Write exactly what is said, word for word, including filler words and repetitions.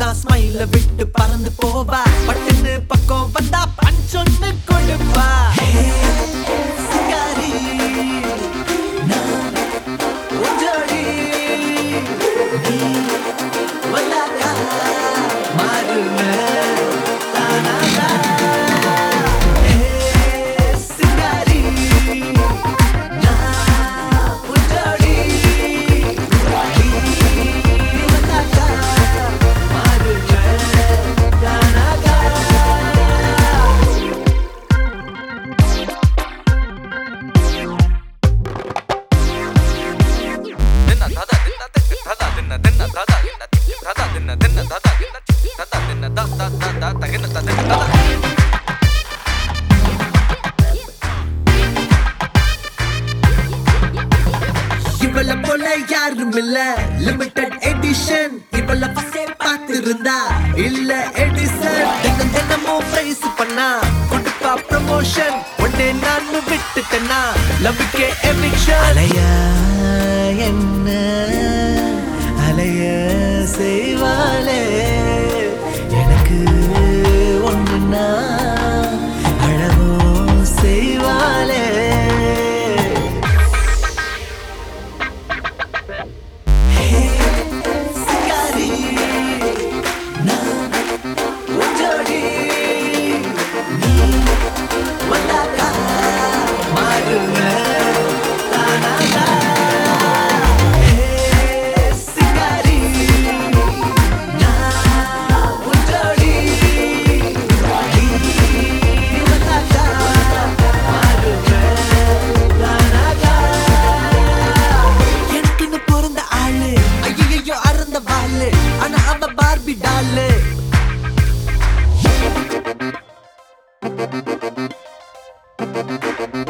ஸ்மைல விட்டு பறந்து போவா பட்டுன்னு பக்கம் வந்தா பஞ்சொன்னு கொடுப்பா சிங்காரி நான் உஞ்சோடி நீ வந்தாக்கா மாறுமே தானாகா சிங்காரி நான் உஞ்சோடி இவள போல யாரும் இல்ல லிமிடெட் எடிஷன் இவள பசே பார்த்திருந்தா இல்ல எடிசன் தினம் தினமும் பிரைஸ் பண்ணா கொடுப்பா ப்ரமோஷன் ஒன்னே நான் விட்டுட்டேன்னா லவ்க்கே எவிக்ஷன் அலைய என்ன அலைய செய்வாளே எனக்கு ஒண்ணுன்னா அழகும் செய்வாளே ஆனா அவ பார்பி டால்